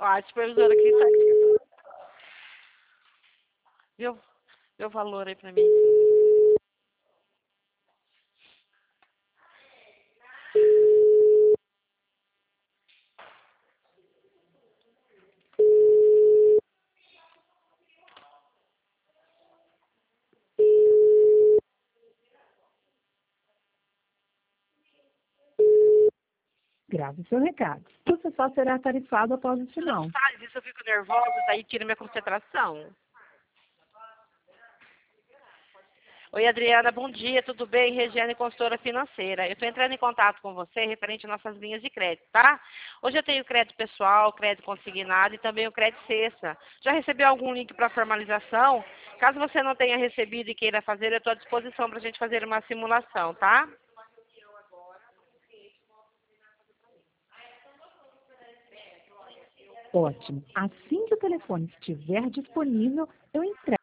a supervisora aqui tá aqui. Vê o valor aí pra mim. Grave seu recado. Você só será tarifado após o sinal. Não faz isso, eu fico nervosa, daí tira minha concentração. Oi, Adriana, bom dia, tudo bem? Regiane, consultora financeira. Eu estou entrando em contato com você referente às nossas linhas de crédito, tá? Hoje eu tenho crédito pessoal, crédito consignado e também o crédito cesta. Já recebeu algum link para formalização? Caso você não tenha recebido e queira fazer, eu estou à disposição para a gente fazer uma simulação, tá? Ótimo. Assim que o telefone estiver disponível, eu entrego.